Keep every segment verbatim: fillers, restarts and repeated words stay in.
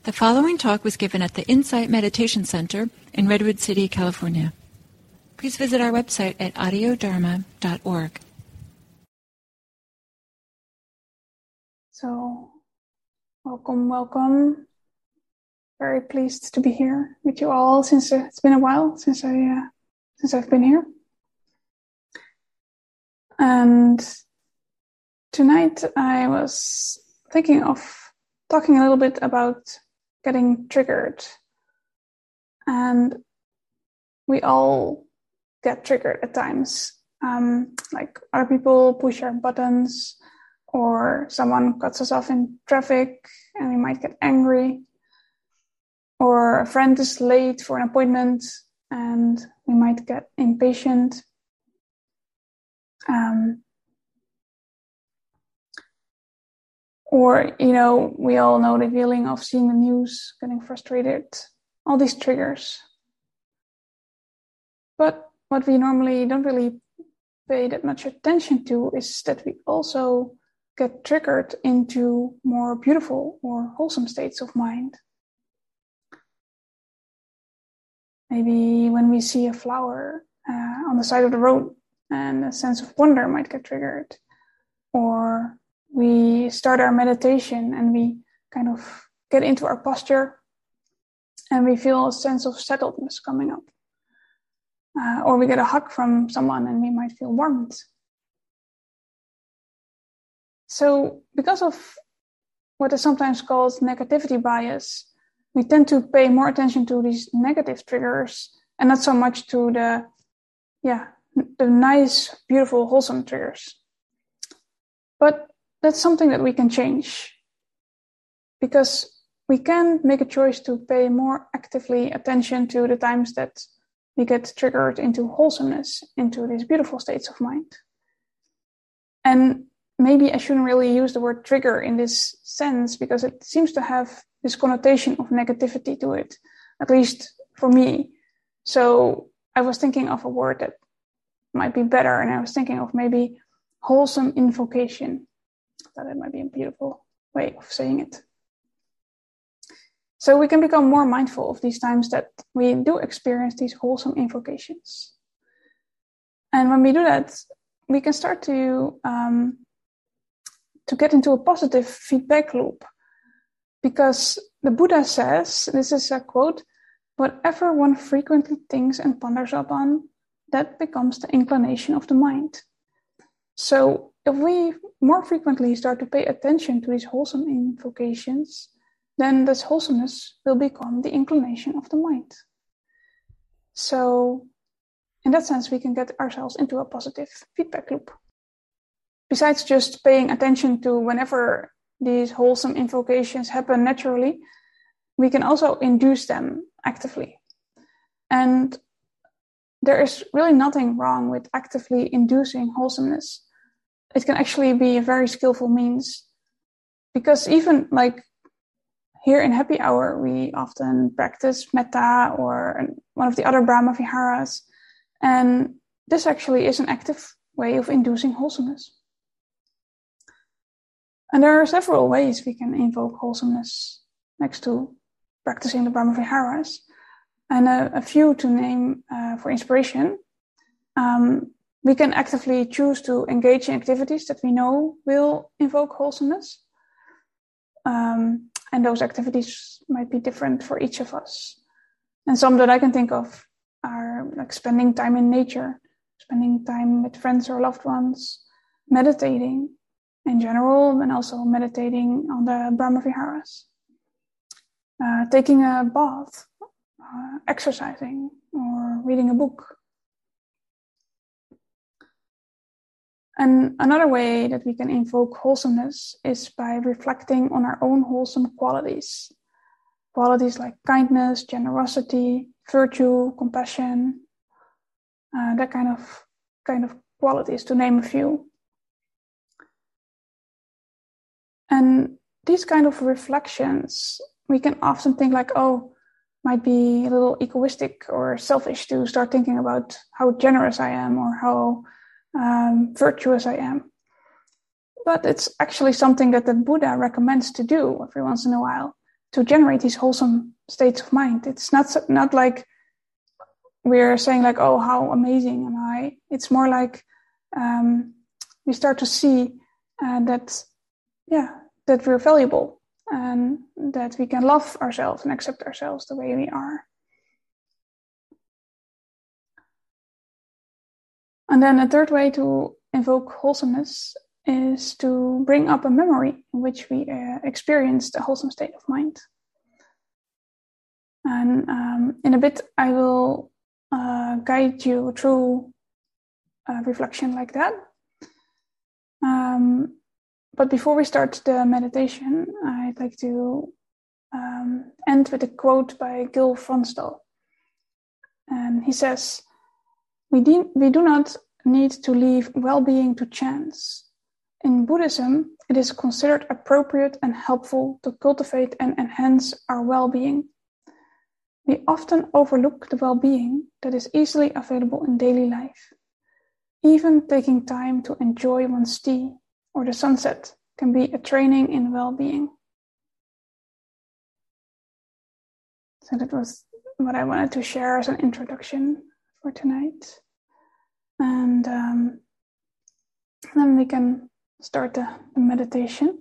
The following talk was given at the Insight Meditation Center in Redwood City, California. Please visit our website at audio dharma dot org. So, welcome, welcome. Very pleased to be here with you all. Since uh, it's been a while since I uh, since I've been here, and tonight I was thinking of talking a little bit about getting triggered. And we all get triggered at times. Um, like other people push our buttons, or someone cuts us off in traffic and we might get angry. Or a friend is late for an appointment and we might get impatient. Um, Or, you know, we all know the feeling of seeing the news, getting frustrated, all these triggers. But what we normally don't really pay that much attention to is that we also get triggered into more beautiful or wholesome states of mind. Maybe when we see a flower uh, on the side of the road and a sense of wonder might get triggered. Or we start our meditation and we kind of get into our posture and we feel a sense of settledness coming up. Uh, or we get a hug from someone and we might feel warmth. So because of what is sometimes called negativity bias, we tend to pay more attention to these negative triggers and not so much to the, yeah, the nice, beautiful, wholesome triggers. But that's something that we can change, because we can make a choice to pay more actively attention to the times that we get triggered into wholesomeness, into these beautiful states of mind. And maybe I shouldn't really use the word trigger in this sense, because it seems to have this connotation of negativity to it, at least for me. So I was thinking of a word that might be better, and I was thinking of maybe wholesome invocation. That it might be a beautiful way of saying it. So we can become more mindful of these times that we do experience these wholesome invocations. And when we do that, we can start to um, to get into a positive feedback loop. Because the Buddha says, this is a quote, "Whatever one frequently thinks and ponders upon, that becomes the inclination of the mind." So if we more frequently start to pay attention to these wholesome invocations, then this wholesomeness will become the inclination of the mind. So in that sense, we can get ourselves into a positive feedback loop. Besides just paying attention to whenever these wholesome invocations happen naturally, we can also induce them actively. And there is really nothing wrong with actively inducing wholesomeness. It can actually be a very skillful means, because even like here in Happy Hour, we often practice metta or one of the other Brahma Viharas. And this actually is an active way of inducing wholesomeness. And there are several ways we can invoke wholesomeness next to practicing the Brahma Viharas. And a, a few to name uh, for inspiration. Um, We can actively choose to engage in activities that we know will invoke wholesomeness. Um, and those activities might be different for each of us. And some that I can think of are like spending time in nature, spending time with friends or loved ones, meditating in general, and also meditating on the Brahma Viharas, uh, taking a bath, uh, exercising, or reading a book. And another way that we can invoke wholesomeness is by reflecting on our own wholesome qualities. Qualities like kindness, generosity, virtue, compassion, uh, that kind of kind of qualities, to name a few. And these kind of reflections, we can often think like, oh, might be a little egoistic or selfish to start thinking about how generous I am or how Um, virtuous I am. But it's actually something that the Buddha recommends to do every once in a while. to generate these wholesome states of mind. It's not not like we're saying like, oh, how amazing am I? It's more like um, we start to see uh, that, yeah, that we're valuable and that we can love ourselves and accept ourselves the way we are. And then a third way to invoke wholesomeness is to bring up a memory in which we uh, experienced a wholesome state of mind. And um, in a bit, I will uh, guide you through a reflection like that. Um, but before we start the meditation, I'd like to um, end with a quote by Gil Fronsdal. And he says, we, de- we do not need to leave well-being to chance. In Buddhism, it is considered appropriate and helpful to cultivate and enhance our well-being. We often overlook the well-being that is easily available in daily life. Even taking time to enjoy one's tea or the sunset can be a training in well-being. So that was what I wanted to share as an introduction for tonight. And um, then we can start the, the meditation.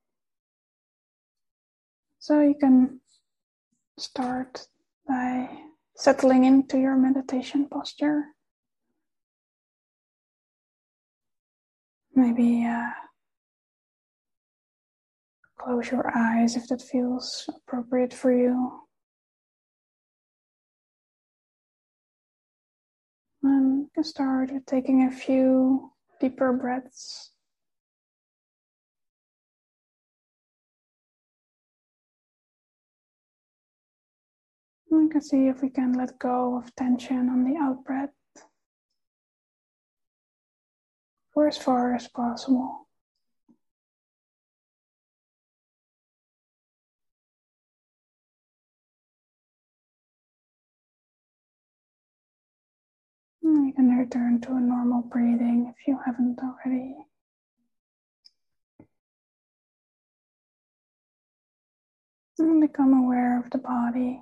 So you can start by settling into your meditation posture. Maybe uh, close your eyes if that feels appropriate for you. And you can start with taking a few deeper breaths. And we can see if we can let go of tension on the out breath for as far as possible. And you can return to a normal breathing if you haven't already. And become aware of the body.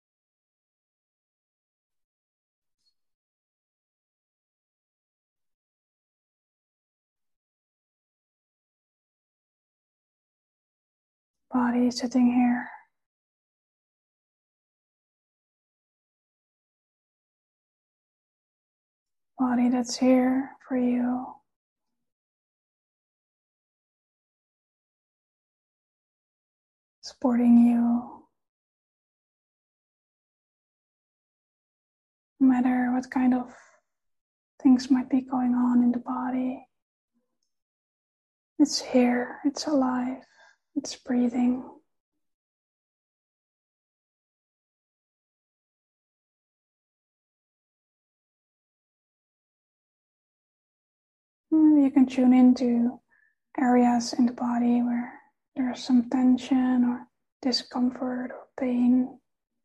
Body sitting here. Body that's here for you. Supporting you. No matter what kind of things might be going on in the body. It's here, it's alive, it's breathing. Maybe you can tune into areas in the body where there's some tension or discomfort or pain.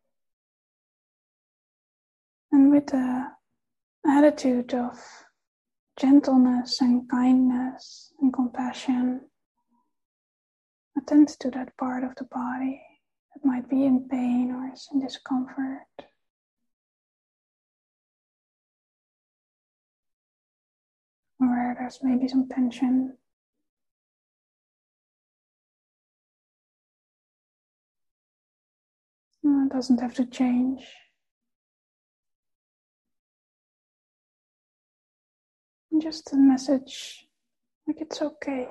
And with the attitude of gentleness and kindness and compassion, attend to that part of the body that might be in pain or is in discomfort. Or where there's maybe some tension. No, it doesn't have to change. Just a message, like it's okay.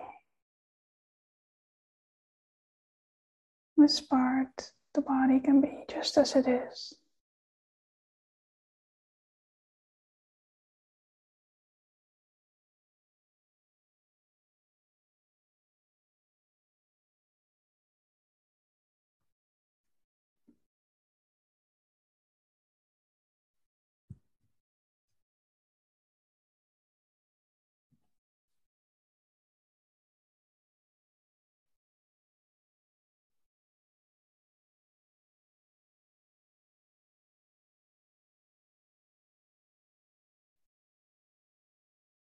This part, the body can be just as it is.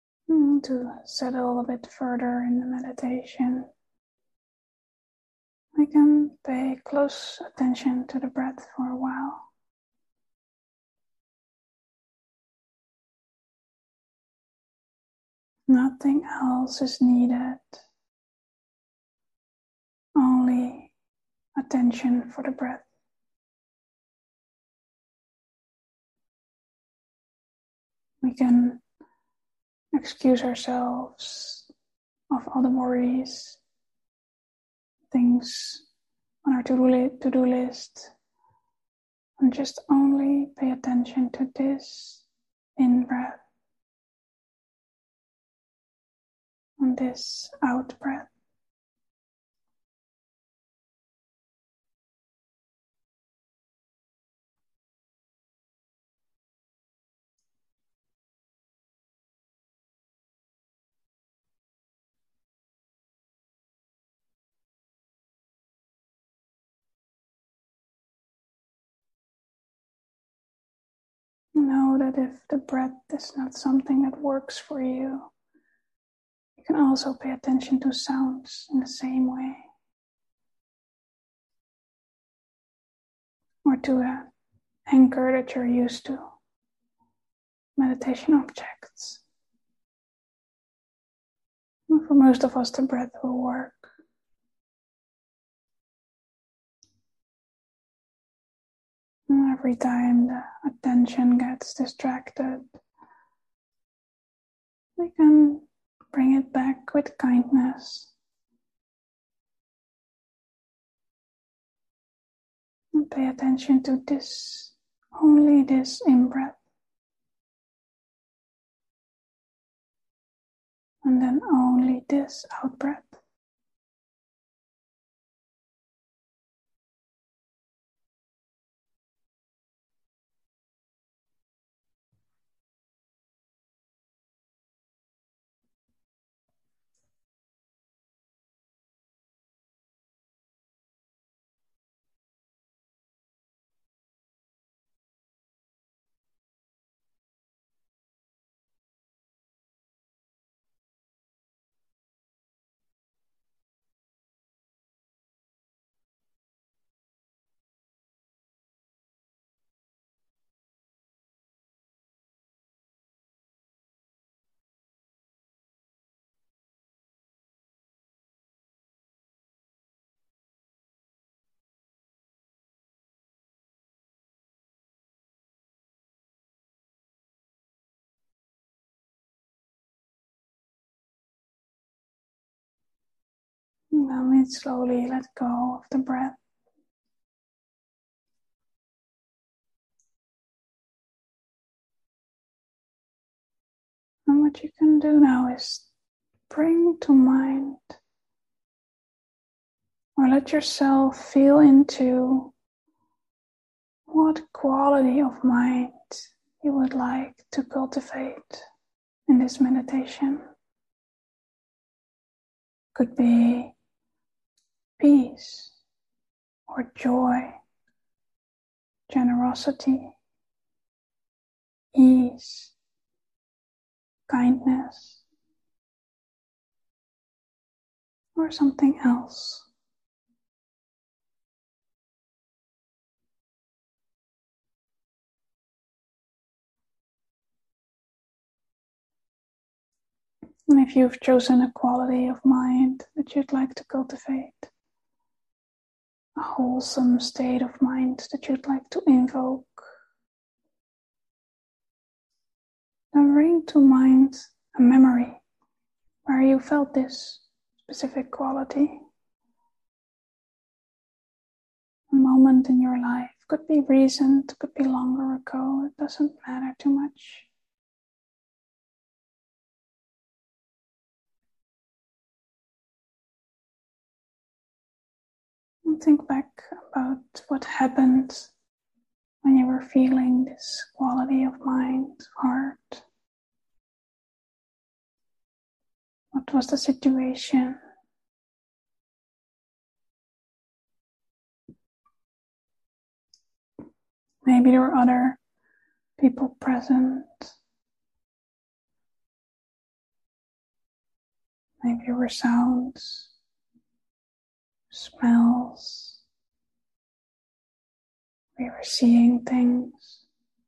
To settle a bit further in the meditation, We can pay close attention to the breath for a while. Nothing else is needed. Only attention for the breath. We can excuse ourselves of all the worries, things on our to-do list, and just only pay attention to this in-breath and this out-breath. Know that if the breath is not something that works for you, you can also pay attention to sounds in the same way. Or to an anchor that you're used to. Meditation objects. And for most of us, the breath will work. And every time the attention gets distracted, we can bring it back with kindness. And pay attention to this, only this in-breath. And then only this out-breath. Now we slowly let go of the breath. And what you can do now is bring to mind or let yourself feel into what quality of mind you would like to cultivate in this meditation. Could be peace or joy, generosity, ease, kindness, or something else. And if you've chosen a quality of mind that you'd like to cultivate, a wholesome state of mind that you'd like to invoke, then bring to mind a memory where you felt this specific quality. A moment in your life, could be recent, could be longer ago, it doesn't matter too much. And think back about what happened when you were feeling this quality of mind, heart. What was the situation? Maybe there were other people present. Maybe there were sounds, smells. We were seeing things.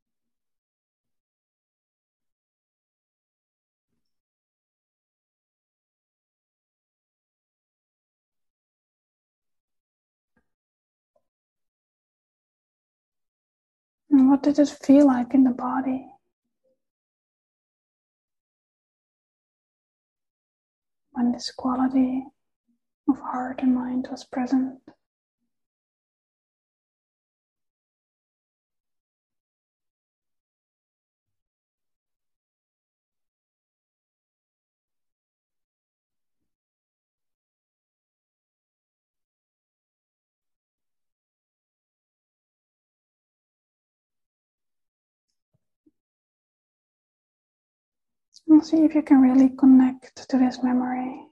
And what did it feel like in the body when this quality of heart and mind was present? And see if you can really connect to this memory.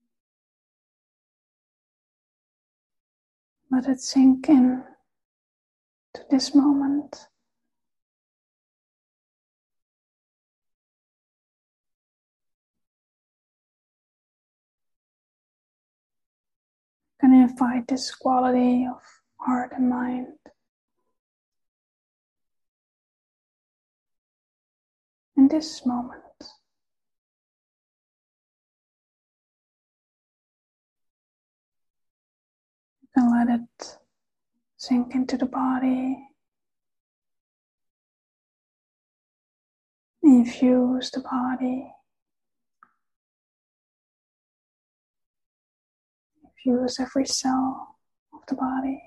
Let it sink in to this moment. You can invite this quality of heart and mind in this moment. You can let it sink into the body, infuse the body, infuse every cell of the body.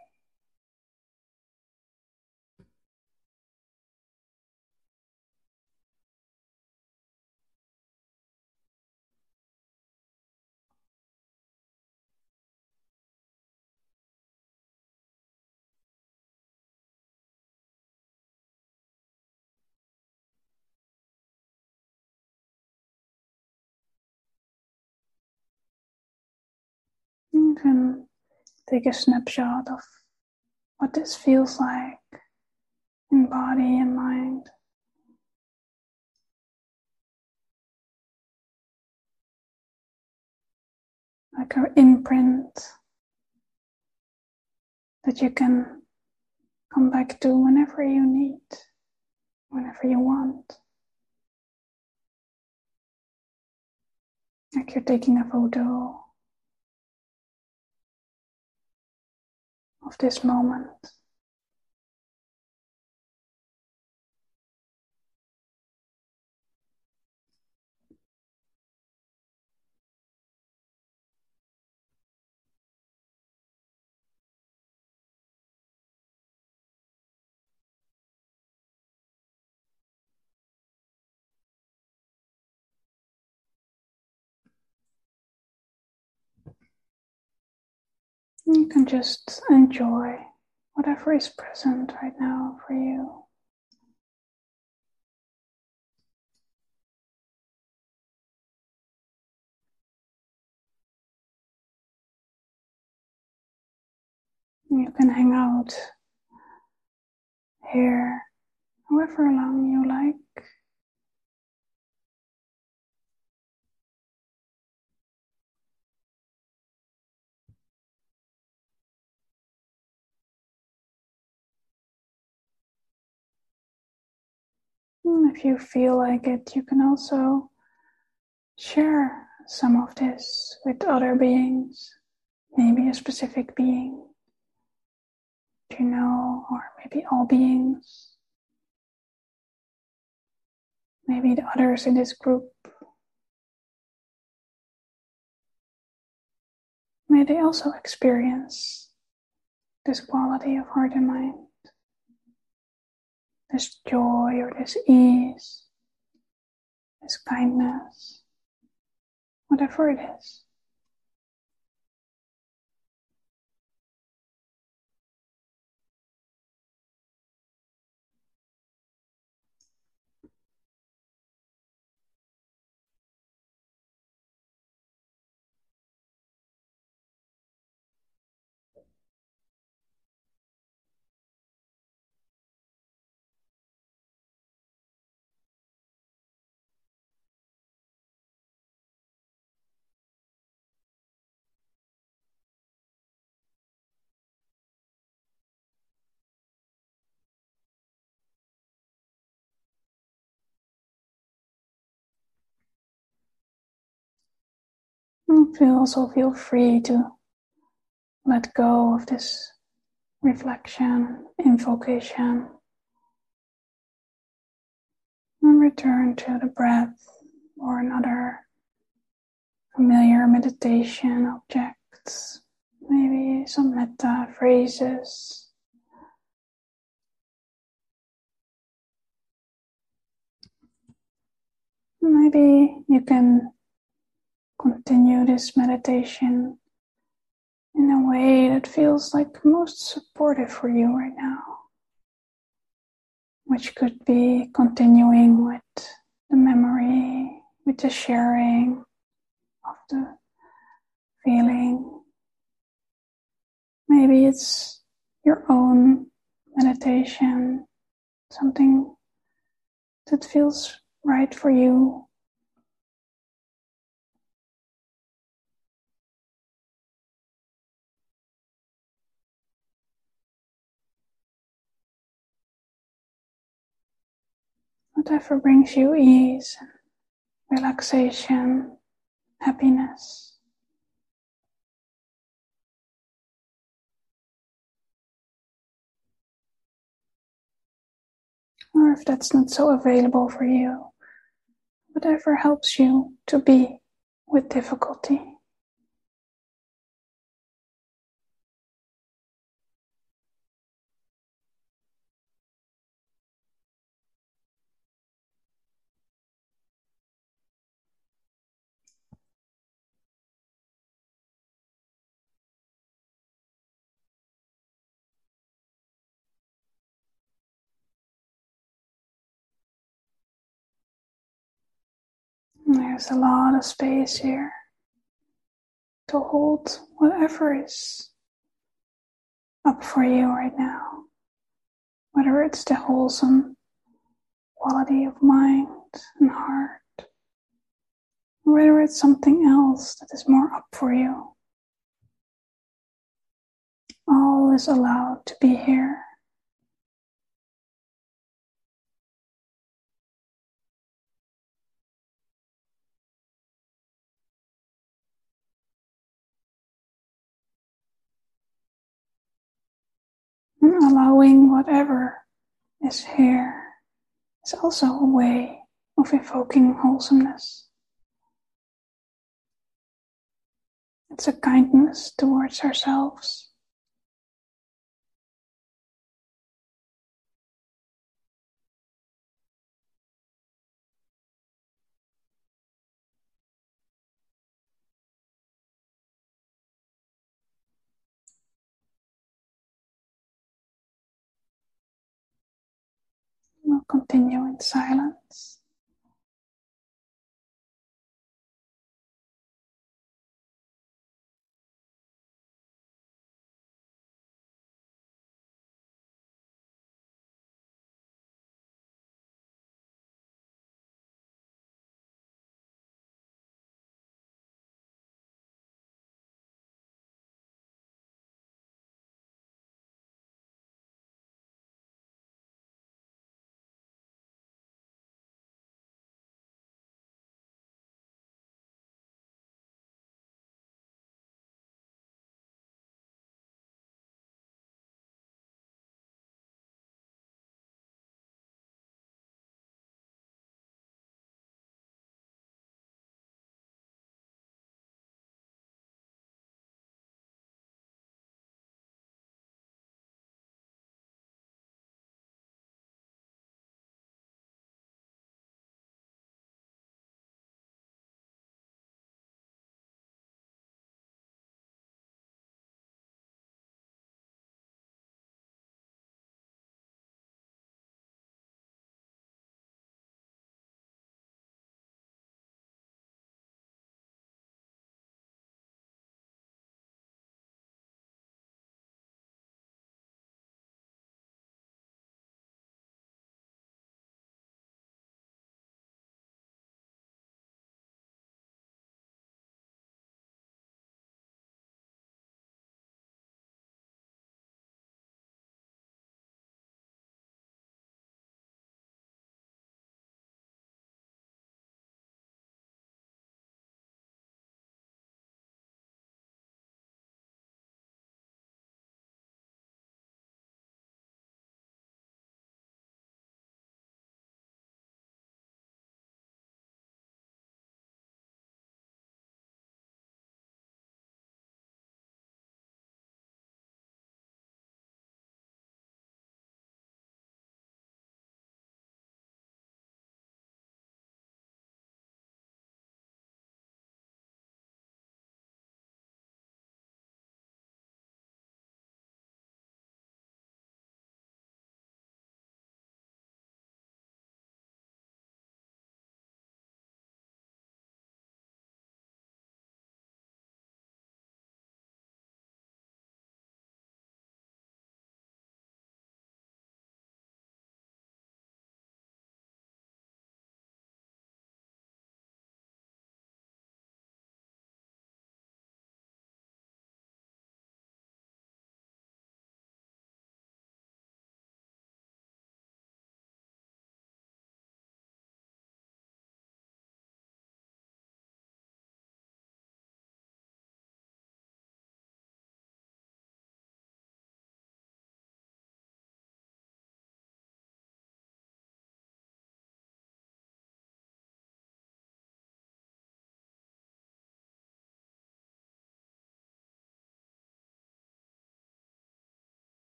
You can take a snapshot of what this feels like in body and mind. Like an imprint that you can come back to whenever you need, whenever you want. Like you're taking a photo of this moment. You can just enjoy whatever is present right now for you. You can hang out here however long you like. And if you feel like it, you can also share some of this with other beings, maybe a specific being that you know, or maybe all beings, maybe the others in this group. May they also experience this quality of heart and mind, this joy or this ease, this kindness, whatever it is. And feel also feel free to let go of this reflection, invocation, and return to the breath or another familiar meditation objects, maybe some metta phrases. Maybe you can continue this meditation in a way that feels like most supportive for you right now, which could be continuing with the memory, with the sharing of the feeling. Maybe it's your own meditation, something that feels right for you. Whatever brings you ease, relaxation, happiness. Or if that's not so available for you, whatever helps you to be with difficulty. There's a lot of space here to hold whatever is up for you right now, whether it's the wholesome quality of mind and heart, or whether it's something else that is more up for you. All is allowed to be here. And allowing whatever is here is also a way of evoking wholesomeness. It's a kindness towards ourselves. We'll continue in silence.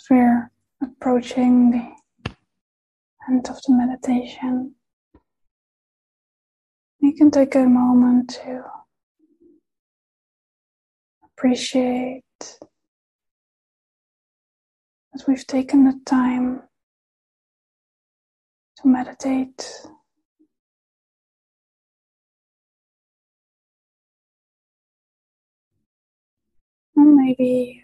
As we're approaching the end of the meditation, you can take a moment to appreciate that we've taken the time to meditate. And maybe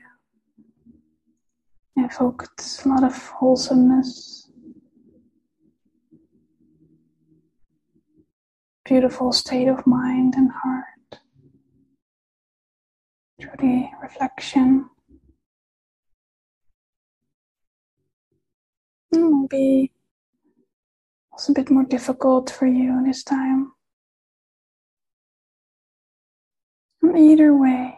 evoked a lot of wholesomeness, beautiful state of mind and heart through the reflection. And maybe it's a bit more difficult for you this time. And either way,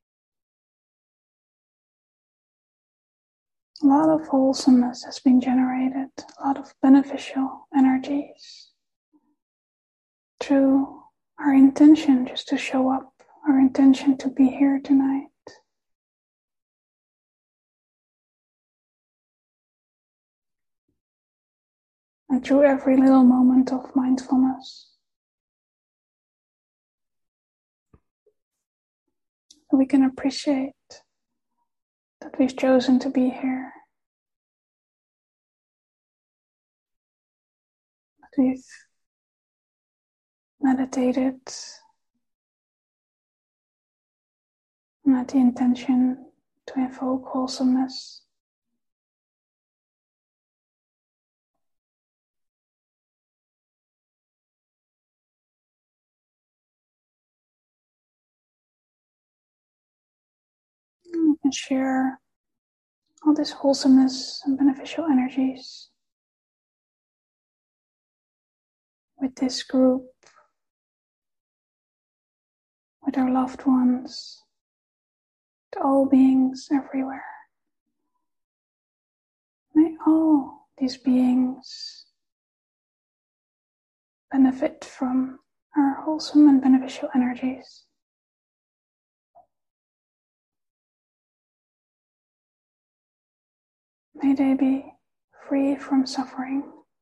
a lot of wholesomeness has been generated, a lot of beneficial energies through our intention just to show up, our intention to be here tonight. And through every little moment of mindfulness, we can appreciate that we've chosen to be here, that we've meditated, and had the intention to invoke wholesomeness. We can share all this wholesomeness and beneficial energies with this group, with our loved ones, with all beings everywhere. May all these beings benefit from our wholesome and beneficial energies. May they be free from suffering.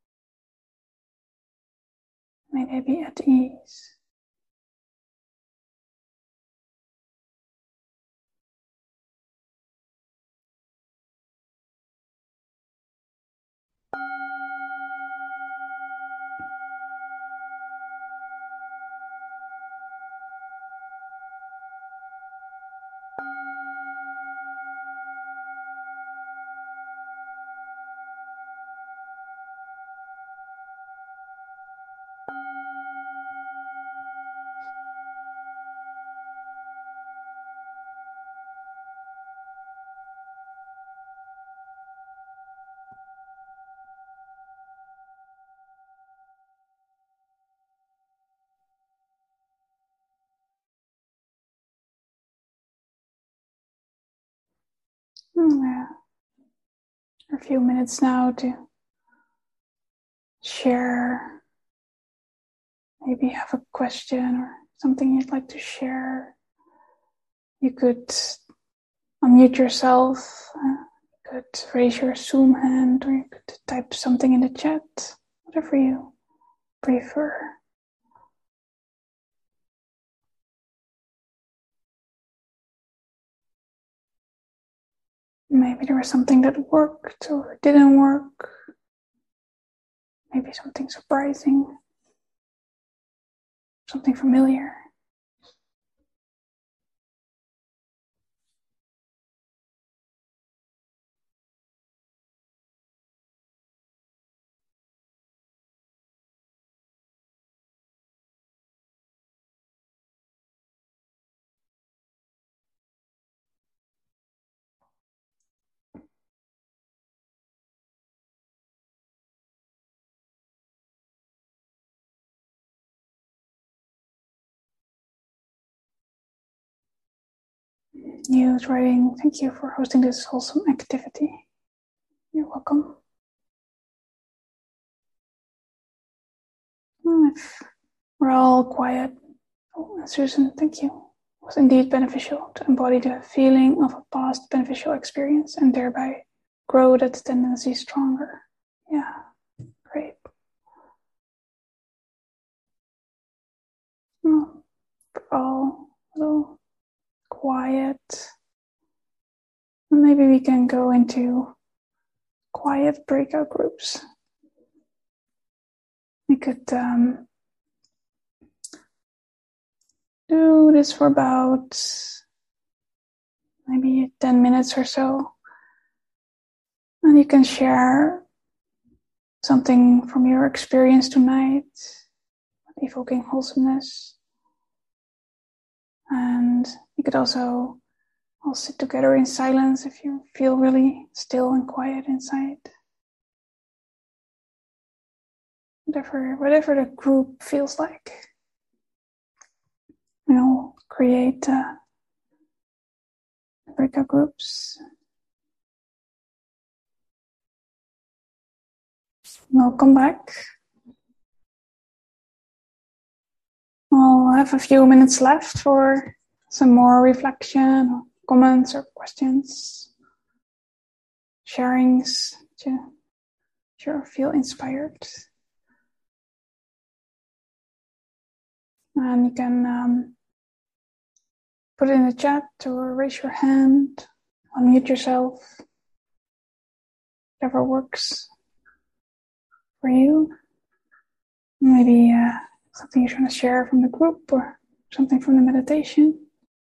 May they be at ease. Yeah. A few minutes now to share. Maybe you have a question or something you'd like to share. You could unmute yourself, uh, you could raise your Zoom hand, or you could type something in the chat, whatever you prefer. Maybe there was something that worked or didn't work. Maybe something surprising, something familiar. News writing, thank you for hosting this wholesome activity. You're welcome. Well, if we're all quiet, oh, and Susan, thank you. It was indeed beneficial to embody the feeling of a past beneficial experience and thereby grow that tendency stronger. Yeah, great. Oh, all a little quiet. Maybe we can go into quiet breakout groups. We could um, do this for about maybe ten minutes or so. And you can share something from your experience tonight, evoking wholesomeness. And you could also all sit together in silence if you feel really still and quiet inside. Whatever, whatever the group feels like. We'll create uh, breakout groups. We'll come back. We'll have a few minutes left for some more reflection, or comments, or questions, sharings to sure feel inspired. And you can um, put it in the chat or raise your hand, unmute yourself, whatever works for you. Maybe uh, something you're trying to share from the group or something from the meditation.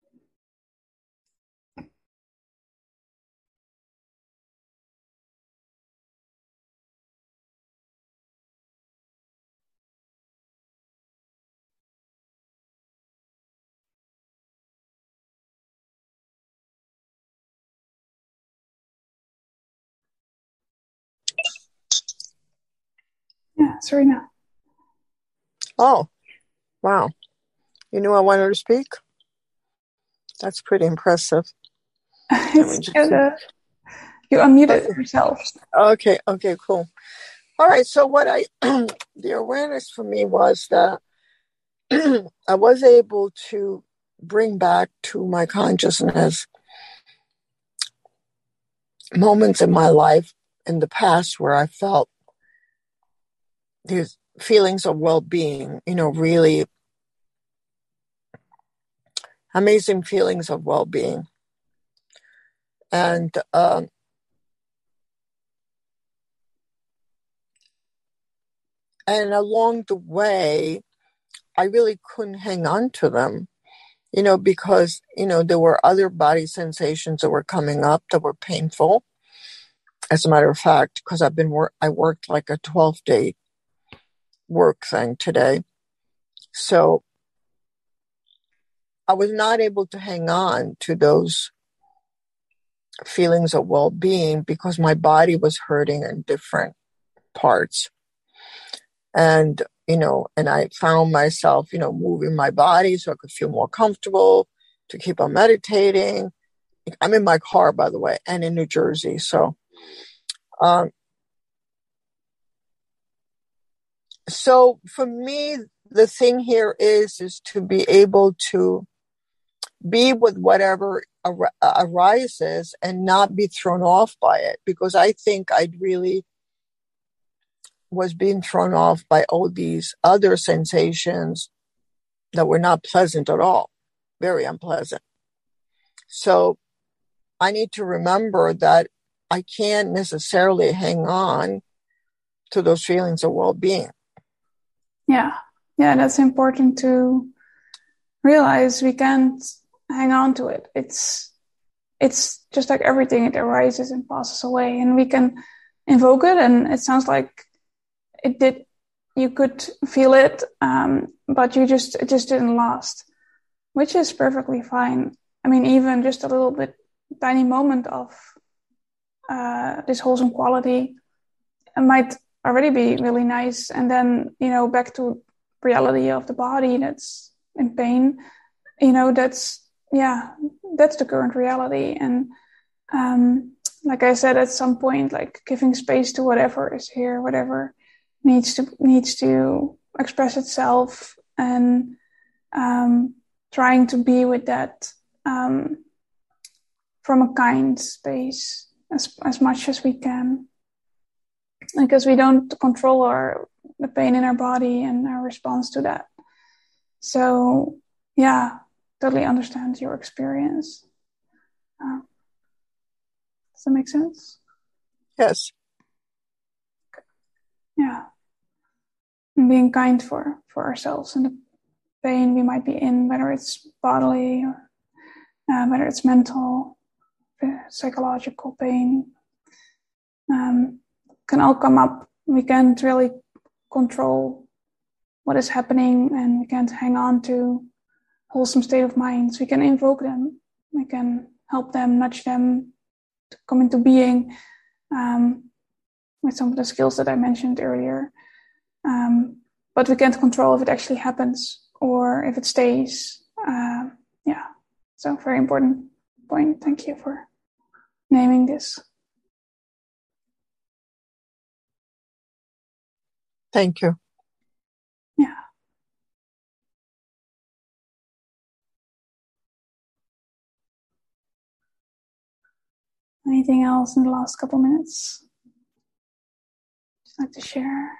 Yeah, Serena. Oh, wow. You knew I wanted to speak? That's pretty impressive. It's good, uh, you unmuted okay. yourself. Okay, okay, cool. All right, so what I, the awareness for me was that I was able to bring back to my consciousness moments in my life in the past where I felt these feelings of well-being, you know, really amazing feelings of well-being. And um, and along the way, I really couldn't hang on to them, you know, because, you know, there were other body sensations that were coming up that were painful. As a matter of fact, because I've been work, I worked like a twelve day work thing today. So I was not able to hang on to those feelings of well-being because my body was hurting in different parts. And, you know, and I found myself, you know, moving my body so I could feel more comfortable to keep on meditating. I'm in my car, by the way, and in New Jersey. So, um, so for me, the thing here is, is to be able to be with whatever ar- arises and not be thrown off by it, because I think I'd really was being thrown off by all these other sensations that were not pleasant at all, very unpleasant. So I need to remember that I can't necessarily hang on to those feelings of well-being. Yeah, yeah, that's important to realize. We can't hang on to it. It's it's just like everything, it arises and passes away, and we can invoke it, and it sounds like it did. You could feel it, um, but you just it just didn't last, which is perfectly fine. I mean, even just a little bit, tiny moment of uh, this wholesome quality might already be really nice, and then, you know, back to reality of the body that's in pain, you know, that's yeah that's the current reality. And um like I said, at some point, like giving space to whatever is here, whatever needs to needs to express itself, and um trying to be with that um from a kind space, as as much as we can, because we don't control our the pain in our body and our response to that. So yeah, totally understand your experience. Uh, does that make sense? Yes. Yeah. And being kind for, for ourselves and the pain we might be in, whether it's bodily or uh, whether it's mental, psychological pain, um, can all come up. We can't really control what is happening, and we can't hang on to wholesome state of minds. We can invoke them. We can help them, nudge them to come into being um, with some of the skills that I mentioned earlier. Um, but we can't control if it actually happens or if it stays. Uh, yeah, so very important point. Thank you for naming this. Thank you. Yeah. Anything else in the last couple minutes? Just like to share.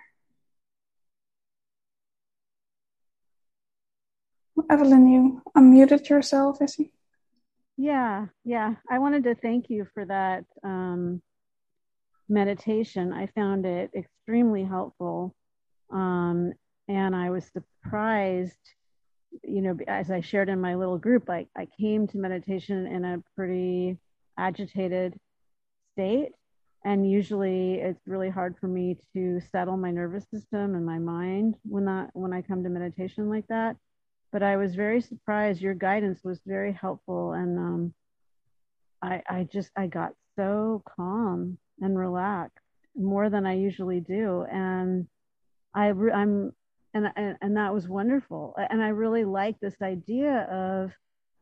Evelyn, you unmuted yourself, is he? Yeah, yeah. I wanted to thank you for that um, meditation. I found it extremely helpful. Um, and I was surprised, you know, as I shared in my little group, I, I came to meditation in a pretty agitated state. And usually it's really hard for me to settle my nervous system and my mind when that when I come to meditation like that. But I was very surprised. Your guidance was very helpful. And um, I, I just, I got so calm and relaxed more than I usually do. And I, I'm, and, and, and that was wonderful. And I really like this idea of,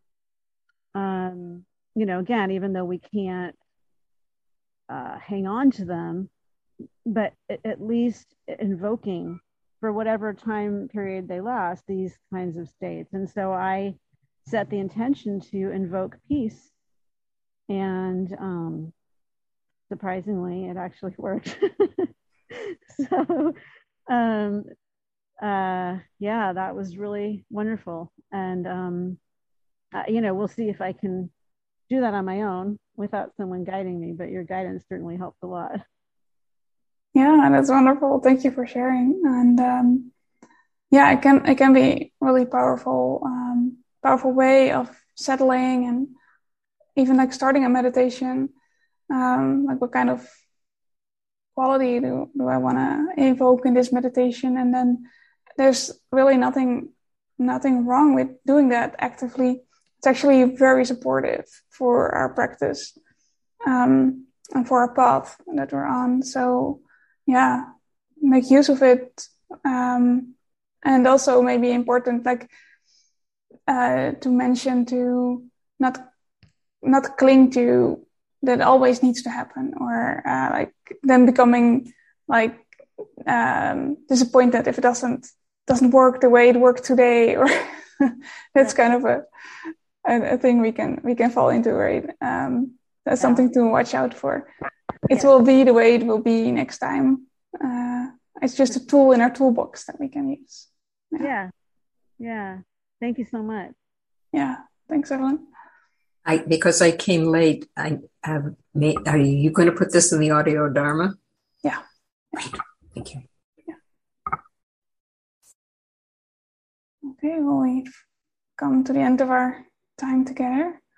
um, you know, again, even though we can't uh, hang on to them, but at least invoking for whatever time period they last, these kinds of states. And so I set the intention to invoke peace. And um, surprisingly, it actually worked. so, um, uh, yeah, that was really wonderful. And, um, uh, you know, we'll see if I can do that on my own without someone guiding me, but your guidance certainly helped a lot. Yeah, that's wonderful. Thank you for sharing. And um, yeah, it can it can be really powerful, um, powerful way of settling and even like starting a meditation. Um, like what kind of quality do, do I want to evoke in this meditation? And then there's really nothing nothing wrong with doing that actively. It's actually very supportive for our practice um, and for our path that we're on. So yeah, make use of it. Um, and also maybe important, like uh, to mention to not not cling to that always needs to happen, or uh, like then becoming like um, disappointed if it doesn't doesn't work the way it worked today, or that's kind of a, a a thing we can we can fall into, right? Um, that's something to watch out for. It will be the way it will be next time. Uh, it's just a tool in our toolbox that we can use. Yeah. Yeah. yeah. Thank you so much. Yeah. Thanks, Evelyn. I, because I came late, I have made, are you going to put this in the audio Dharma? Yeah. Great. Thank you. Yeah. Okay. Well, we've come to the end of our time together.